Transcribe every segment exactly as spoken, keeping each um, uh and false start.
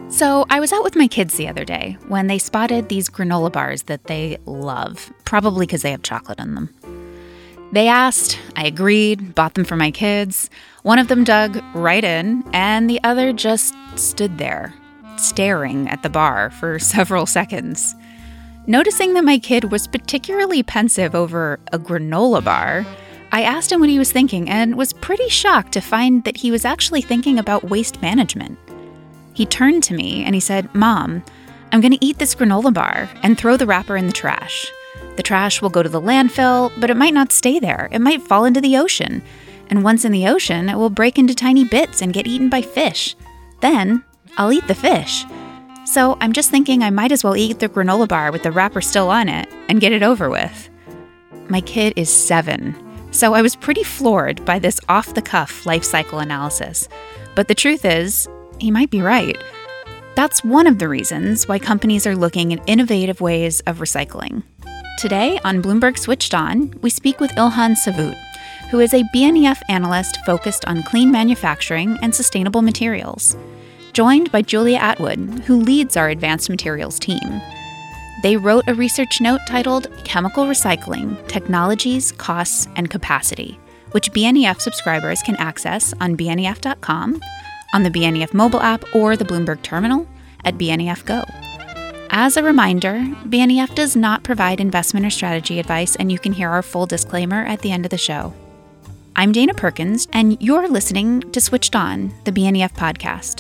So I was out with my kids the other day when they spotted these granola bars that they love, probably because they have chocolate in them. They asked, I agreed, bought them for my kids. One of them dug right in, and the other just stood there, staring at the bar for several seconds. Noticing that my kid was particularly pensive over a granola bar, I asked him what he was thinking and was pretty shocked to find that he was actually thinking about waste management. He turned to me and he said, Mom, I'm going to eat this granola bar and throw the wrapper in the trash. The trash will go to the landfill, but it might not stay there. It might fall into the ocean. And once in the ocean, it will break into tiny bits and get eaten by fish. Then I'll eat the fish. So I'm just thinking I might as well eat the granola bar with the wrapper still on it and get it over with. My kid is seven, so I was pretty floored by this off-the-cuff life cycle analysis. But the truth is, he might be right. That's one of the reasons why companies are looking at innovative ways of recycling. Today on Bloomberg Switched On, we speak with Ilhan Savut, who is a B N E F analyst focused on clean manufacturing and sustainable materials, joined by Julia Atwood, who leads our advanced materials team. They wrote a research note titled Chemical Recycling, Technologies, Costs, and Capacity, which B N E F subscribers can access on B N E F dot com, on the B N E F mobile app or the Bloomberg terminal, at B N E F Go. As a reminder, B N E F does not provide investment or strategy advice, and you can hear our full disclaimer at the end of the show. I'm Dana Perkins, and you're listening to Switched On, the B N E F podcast.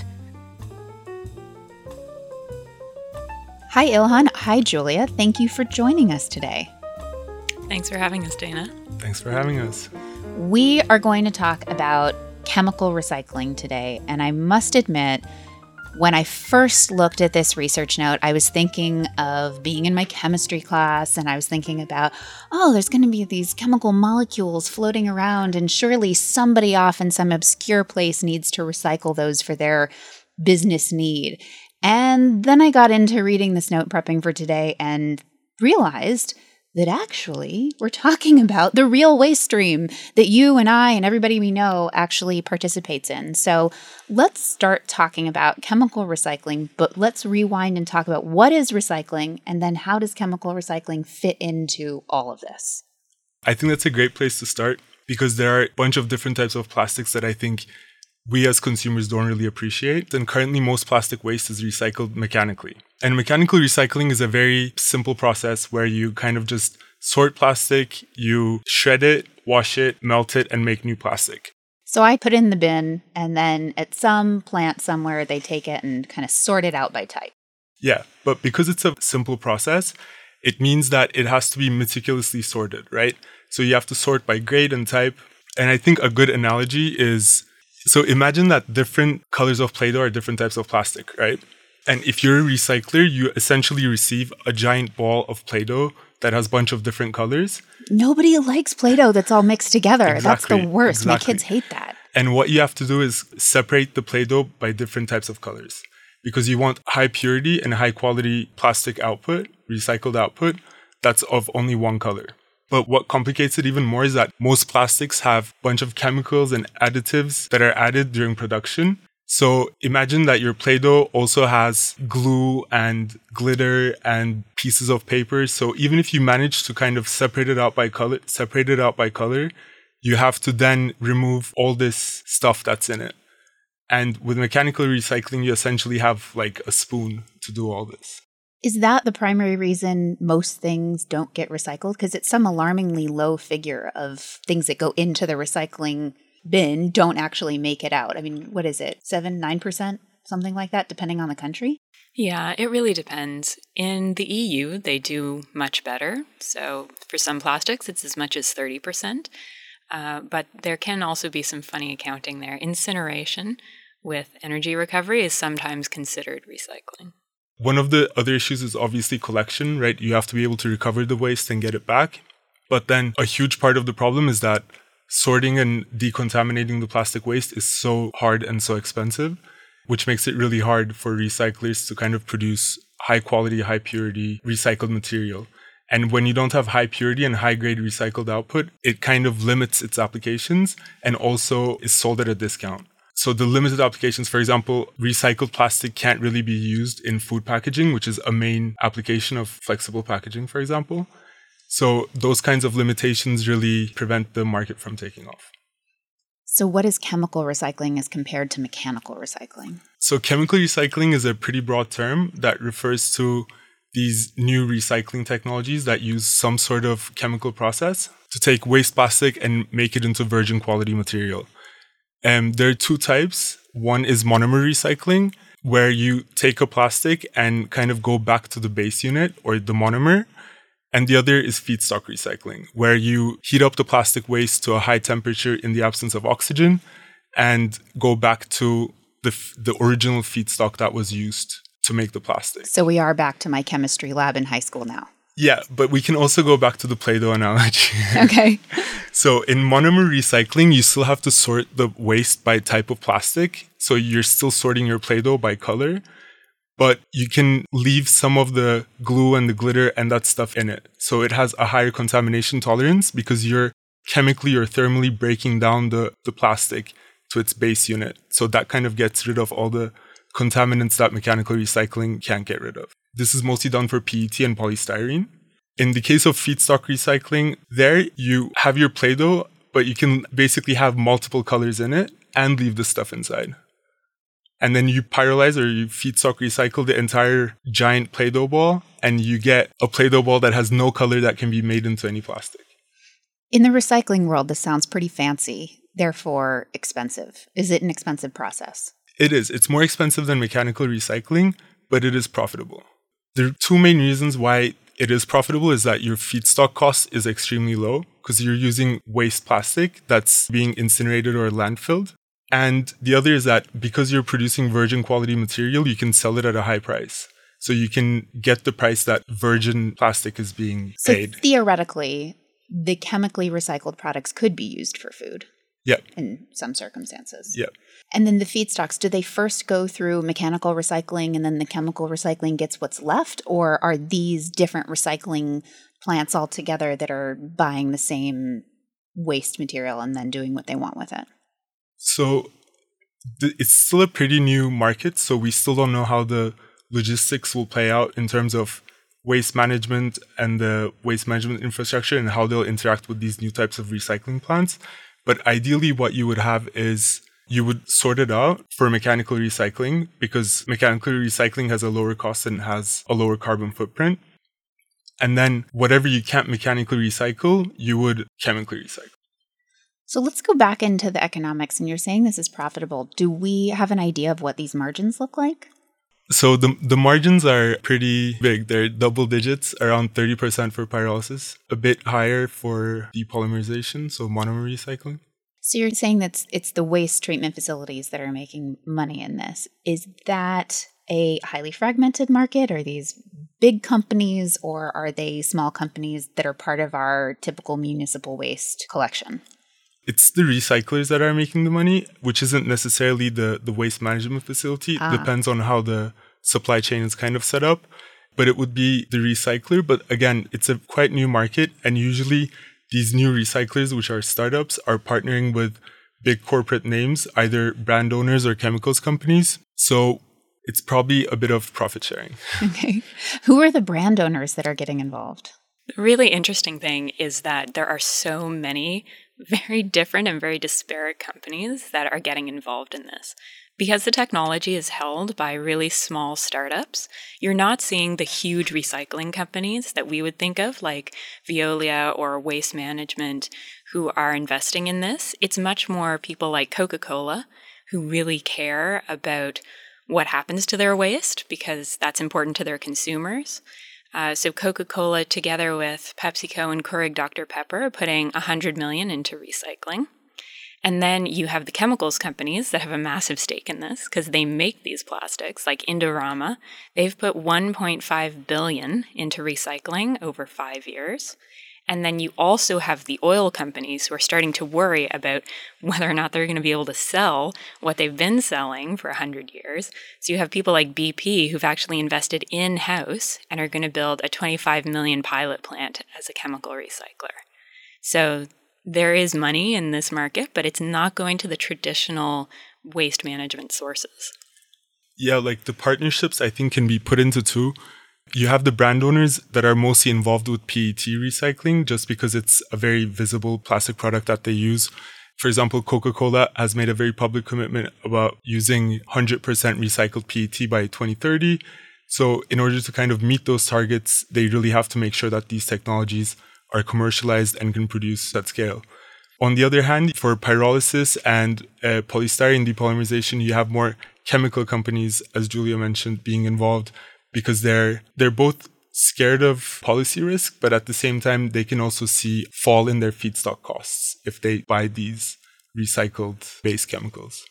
Hi, Ilhan. Hi, Julia. Thank you for joining us today. Thanks for having us, Dana. Thanks for having us. We are going to talk about chemical recycling today, and I must admit, when I first looked at this research note, I was thinking of being in my chemistry class, and I was thinking about, oh, there's going to be these chemical molecules floating around, and surely somebody off in some obscure place needs to recycle those for their business need. And then I got into reading this note prepping for today and realized that actually we're talking about the real waste stream that you and I and everybody we know actually participates in. So let's start talking about chemical recycling, but let's rewind and talk about what is recycling and then how does chemical recycling fit into all of this? I think that's a great place to start because there are a bunch of different types of plastics that I think we as consumers don't really appreciate. And currently most plastic waste is recycled mechanically. And mechanical recycling is a very simple process where you kind of just sort plastic, you shred it, wash it, melt it, and make new plastic. So I put it in the bin, and then at some plant somewhere, they take it and kind of sort it out by type. Yeah, but because it's a simple process, it means that it has to be meticulously sorted, right? So you have to sort by grade and type. And I think a good analogy is, so imagine that different colors of Play-Doh are different types of plastic, right? And if you're a recycler, you essentially receive a giant ball of Play-Doh that has a bunch of different colors. Nobody likes Play-Doh that's all mixed together. Exactly, That's the worst. exactly. My kids hate that. And what you have to do is separate the Play-Doh by different types of colors because you want high purity and high quality plastic output, recycled output, that's of only one color. But what complicates it even more is that most plastics have a bunch of chemicals and additives that are added during production. So imagine that your Play-Doh also has glue and glitter and pieces of paper. So even if you manage to kind of separate it out by color, separate it out by color, you have to then remove all this stuff that's in it. And with mechanical recycling, you essentially have like a spoon to do all this. Is that the primary reason most things don't get recycled? Because it's some alarmingly low figure of things that go into the recycling bin don't actually make it out. I mean, what is it? Seven, nine percent, something like that, depending on the country? Yeah, it really depends. In the E U, they do much better. So for some plastics, it's as much as thirty percent. Uh, but there can also be some funny accounting there. Incineration with energy recovery is sometimes considered recycling. One of the other issues is obviously collection, right? You have to be able to recover the waste and get it back. But then a huge part of the problem is that sorting and decontaminating the plastic waste is so hard and so expensive, which makes it really hard for recyclers to kind of produce high quality, high purity recycled material. And when you don't have high purity and high grade recycled output, it kind of limits its applications and also is sold at a discount. So the limited applications, for example, recycled plastic can't really be used in food packaging, which is a main application of flexible packaging, for example. So those kinds of limitations really prevent the market from taking off. So what is chemical recycling as compared to mechanical recycling? So chemical recycling is a pretty broad term that refers to these new recycling technologies that use some sort of chemical process to take waste plastic and make it into virgin quality material. And there are two types. One is monomer recycling, where you take a plastic and kind of go back to the base unit or the monomer. And the other is feedstock recycling, where you heat up the plastic waste to a high temperature in the absence of oxygen and go back to the, the original feedstock that was used to make the plastic. So we are back to my chemistry lab in high school now. Yeah, but we can also go back to the Play-Doh analogy. Okay. So in monomer recycling, you still have to sort the waste by type of plastic. So you're still sorting your Play-Doh by color, but you can leave some of the glue and the glitter and that stuff in it. So it has a higher contamination tolerance because you're chemically or thermally breaking down the, the plastic to its base unit. So that kind of gets rid of all the contaminants that mechanical recycling can't get rid of. This is mostly done for P E T and polystyrene. In the case of feedstock recycling, there you have your Play-Doh, but you can basically have multiple colors in it and leave the stuff inside. And then you pyrolyze or you feedstock recycle the entire giant Play-Doh ball, and you get a Play-Doh ball that has no color that can be made into any plastic. In the recycling world, this sounds pretty fancy, therefore expensive. Is it an expensive process? It is. It's more expensive than mechanical recycling, but it is profitable. There are two main reasons why it is profitable is that your feedstock cost is extremely low because you're using waste plastic that's being incinerated or landfilled. And the other is that because you're producing virgin quality material, you can sell it at a high price. So you can get the price that virgin plastic is being paid. So theoretically, the chemically recycled products could be used for food. Yep. In some circumstances. Yep. And then the feedstocks, do they first go through mechanical recycling and then the chemical recycling gets what's left? Or are these different recycling plants altogether that are buying the same waste material and then doing what they want with it? So th- it's still a pretty new market. So we still don't know how the logistics will play out in terms of waste management and the waste management infrastructure and how they'll interact with these new types of recycling plants. But ideally, what you would have is you would sort it out for mechanical recycling because mechanical recycling has a lower cost and has a lower carbon footprint. And then whatever you can't mechanically recycle, you would chemically recycle. So let's go back into the economics. And you're saying this is profitable. Do we have an idea of what these margins look like? So the the margins are pretty big. They're double digits, around thirty percent for pyrolysis, a bit higher for depolymerization, so monomer recycling. So you're saying that it's the waste treatment facilities that are making money in this. Is that a highly fragmented market? Are these big companies or are they small companies that are part of our typical municipal waste collection? It's the recyclers that are making the money, which isn't necessarily the, the waste management facility. Ah. It depends on how the supply chain is kind of set up. But it would be the recycler. But again, it's a quite new market. And usually these new recyclers, which are startups, are partnering with big corporate names, either brand owners or chemicals companies. So it's probably a bit of profit sharing. Okay. Who are the brand owners that are getting involved? The really interesting thing is that there are so many very different and very disparate companies that are getting involved in this. Because the technology is held by really small startups, you're not seeing the huge recycling companies that we would think of, like Veolia or Waste Management, who are investing in this. It's much more people like Coca-Cola who really care about what happens to their waste because that's important to their consumers. Uh, so Coca-Cola, together with PepsiCo and Keurig Doctor Pepper, are putting one hundred million dollars into recycling. And then you have the chemicals companies that have a massive stake in this because they make these plastics, like Indorama. They've put one point five billion dollars into recycling over five years. And then you also have the oil companies who are starting to worry about whether or not they're going to be able to sell what they've been selling for one hundred years. So you have people like B P who've actually invested in-house and are going to build a twenty-five million dollars pilot plant as a chemical recycler. So there is money in this market, but it's not going to the traditional waste management sources? Yeah, like the partnerships, I think, can be put into two. You have the brand owners that are mostly involved with P E T recycling just because it's a very visible plastic product that they use. For example, Coca-Cola has made a very public commitment about using one hundred percent recycled P E T by twenty thirty. So in order to kind of meet those targets, they really have to make sure that these technologies are commercialized and can produce at scale. On the other hand, for pyrolysis and uh, polystyrene depolymerization, you have more chemical companies, as Julia mentioned, being involved because they're they're both scared of policy risk, but at the same time, they can also see fall in their feedstock costs if they buy these recycled base chemicals.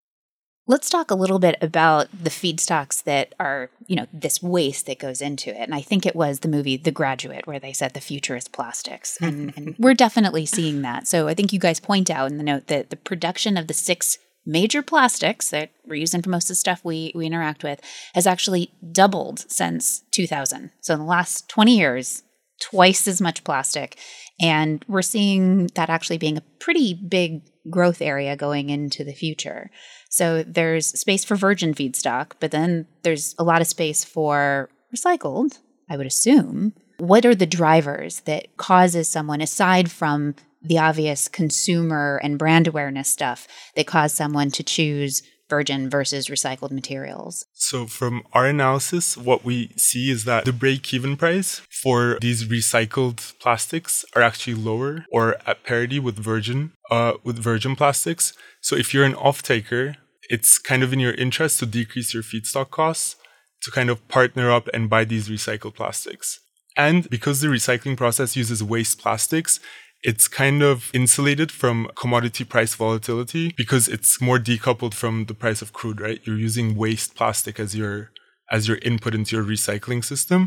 Let's talk a little bit about the feedstocks that are, you know, this waste that goes into it. And I think it was the movie The Graduate where they said the future is plastics. And, and we're definitely seeing that. So I think you guys point out in the note that the production of the six major plastics that we're using for most of the stuff we, we interact with has actually doubled since two thousand. So in the last twenty years, twice as much plastic. And we're seeing that actually being a pretty big growth area going into the future. So there's space for virgin feedstock, but then there's a lot of space for recycled, I would assume. What are the drivers that causes someone, aside from the obvious consumer and brand awareness stuff, that cause someone to choose virgin versus recycled materials? So from our analysis, what we see is that the break-even price for these recycled plastics are actually lower or at parity with virgin uh, with virgin plastics. So if you're an off-taker, it's kind of in your interest to decrease your feedstock costs to kind of partner up and buy these recycled plastics. And because the recycling process uses waste plastics, it's kind of insulated from commodity price volatility because it's more decoupled from the price of crude, right? You're using waste plastic as your as your input into your recycling system.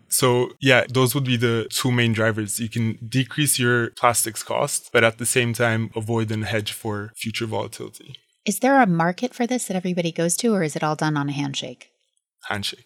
So yeah, those would be the two main drivers. You can decrease your plastics cost, but at the same time, avoid and hedge for future volatility. Is there a market for this that everybody goes to, or is it all done on a handshake? Handshake.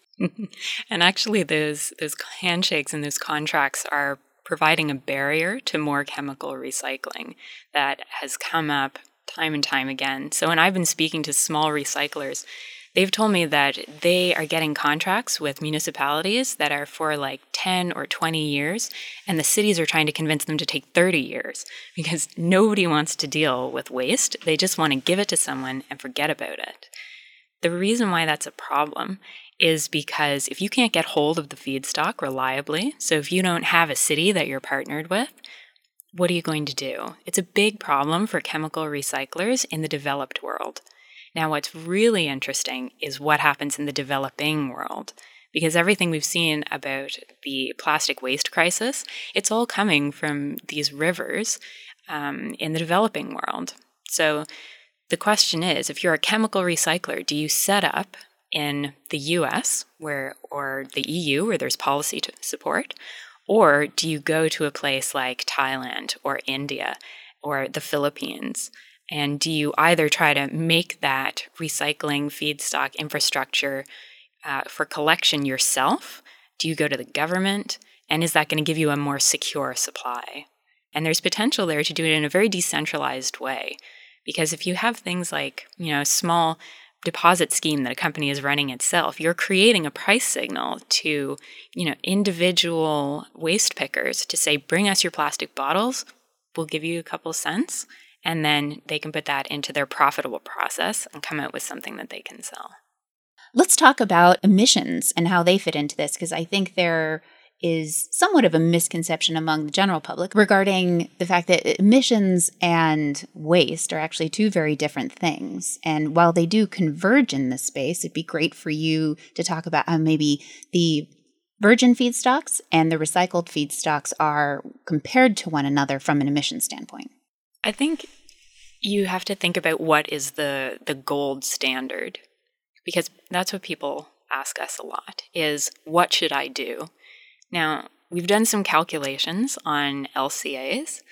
And actually, those those handshakes and those contracts are providing a barrier to more chemical recycling that has come up time and time again. So when I've been speaking to small recyclers, they've told me that they are getting contracts with municipalities that are for like ten or twenty years, and the cities are trying to convince them to take thirty years because nobody wants to deal with waste. They just want to give it to someone and forget about it. The reason why that's a problem is because if you can't get hold of the feedstock reliably, so if you don't have a city that you're partnered with, what are you going to do? It's a big problem for chemical recyclers in the developed world. Now, what's really interesting is what happens in the developing world, because everything we've seen about the plastic waste crisis, it's all coming from these rivers um, in the developing world. So the question is, if you're a chemical recycler, do you set up in the U S where or the E U where there's policy to support, or do you go to a place like Thailand or India or the Philippines? And do you either try to make that recycling feedstock infrastructure uh, for collection yourself? Do you go to the government? And is that going to give you a more secure supply? And there's potential there to do it in a very decentralized way. Because if you have things like, you know, a small deposit scheme that a company is running itself, you're creating a price signal to, you know, individual waste pickers to say, bring us your plastic bottles, we'll give you a couple cents, and then they can put that into their profitable process and come out with something that they can sell. Let's talk about emissions and how they fit into this, because I think there is somewhat of a misconception among the general public regarding the fact that emissions and waste are actually two very different things. And while they do converge in this space, it'd be great for you to talk about how maybe the virgin feedstocks and the recycled feedstocks are compared to one another from an emission standpoint. I think you have to think about what is the, the gold standard, because that's what people ask us a lot, is what should I do? Now, we've done some calculations on L C As,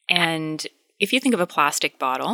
and if you think of a plastic bottle,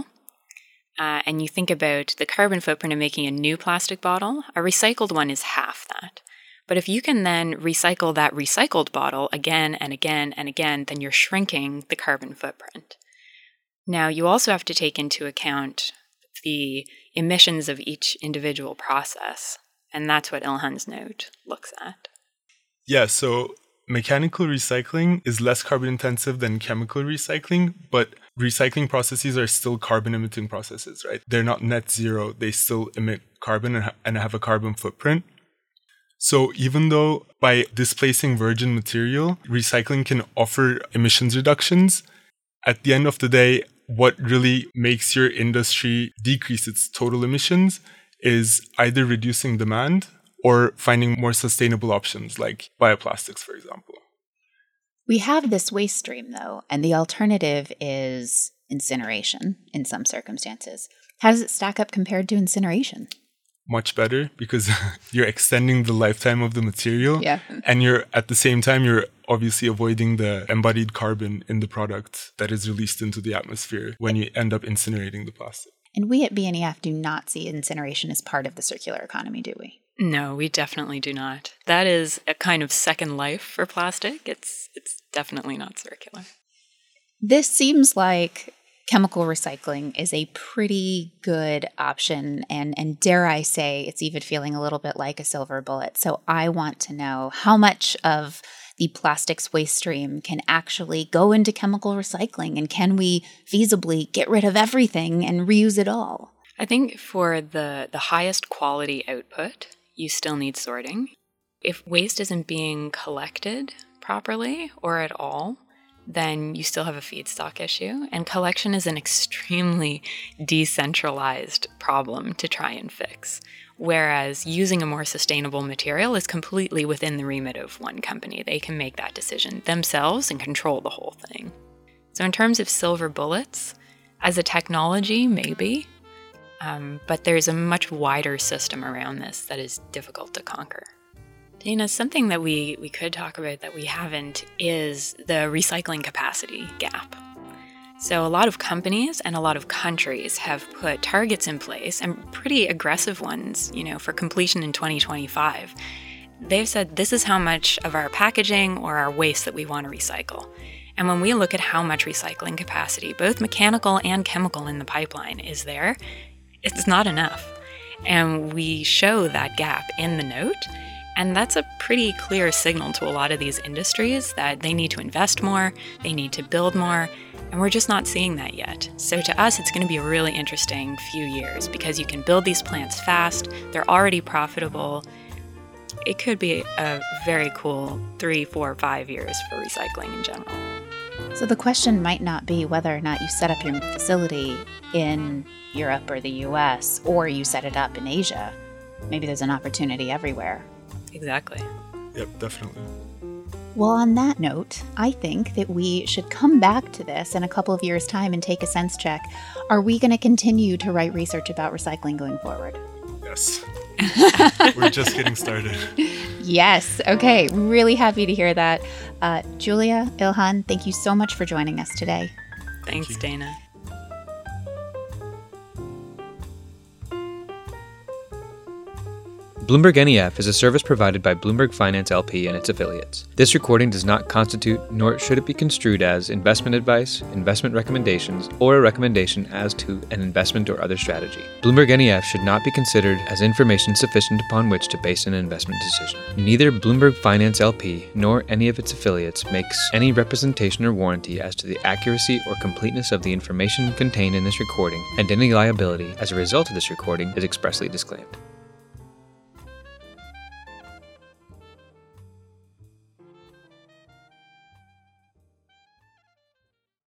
uh, and you think about the carbon footprint of making a new plastic bottle, a recycled one is half that. But if you can then recycle that recycled bottle again and again and again, then you're shrinking the carbon footprint. Now, you also have to take into account the emissions of each individual process. And that's what Ilhan's note looks at. Yeah, so mechanical recycling is less carbon intensive than chemical recycling, but recycling processes are still carbon emitting processes, right? They're not net zero. They still emit carbon and, ha- and have a carbon footprint. So even though by displacing virgin material, recycling can offer emissions reductions, at the end of the day, what really makes your industry decrease its total emissions is either reducing demand or finding more sustainable options like bioplastics, for example. We have this waste stream, though, and the alternative is incineration in some circumstances. How does it stack up compared to incineration? Much better, because you're extending the lifetime of the material. Yeah. And you're at the same time, you're obviously avoiding the embodied carbon in the product that is released into the atmosphere when you end up incinerating the plastic. And we at B N E F do not see incineration as part of the circular economy, do we? No, we definitely do not. That is a kind of second life for plastic. It's it's definitely not circular. This seems like chemical recycling is a pretty good option, and, and dare I say, it's even feeling a little bit like a silver bullet. So I want to know how much of the plastics waste stream can actually go into chemical recycling, and can we feasibly get rid of everything and reuse it all? I think for the, the highest quality output, you still need sorting. If waste isn't being collected properly or at all, then you still have a feedstock issue. And collection is an extremely decentralized problem to try and fix. Whereas using a more sustainable material is completely within the remit of one company. They can make that decision themselves and control the whole thing. So in terms of silver bullets, as a technology, maybe, um, but there's a much wider system around this that is difficult to conquer. Dana, something that we, we could talk about that we haven't is the recycling capacity gap. So a lot of companies and a lot of countries have put targets in place, and pretty aggressive ones, you know, for completion in twenty twenty-five. They've said this is how much of our packaging or our waste that we want to recycle. And when we look at how much recycling capacity, both mechanical and chemical in the pipeline is there, it's not enough. And we show that gap in the note. And that's a pretty clear signal to a lot of these industries that they need to invest more, they need to build more, and we're just not seeing that yet. So to us, it's going to be a really interesting few years because you can build these plants fast, they're already profitable. It could be a very cool three, four, five years for recycling in general. So the question might not be whether or not you set up your facility in Europe or the U S, or you set it up in Asia. Maybe there's an opportunity everywhere. Exactly. Yep, definitely. Well, on that note, I think that we should come back to this in a couple of years' time and take a sense check. Are we going to continue to write research about recycling going forward? Yes. We're just getting started. Yes. Okay. Really happy to hear that. Uh, Julia, Ilhan, thank you so much for joining us today. Thanks, Thank Dana. Bloomberg N E F is a service provided by Bloomberg Finance L P and its affiliates. This recording does not constitute, nor should it be construed as, investment advice, investment recommendations, or a recommendation as to an investment or other strategy. Bloomberg N E F should not be considered as information sufficient upon which to base an investment decision. Neither Bloomberg Finance L P nor any of its affiliates makes any representation or warranty as to the accuracy or completeness of the information contained in this recording, and any liability as a result of this recording is expressly disclaimed.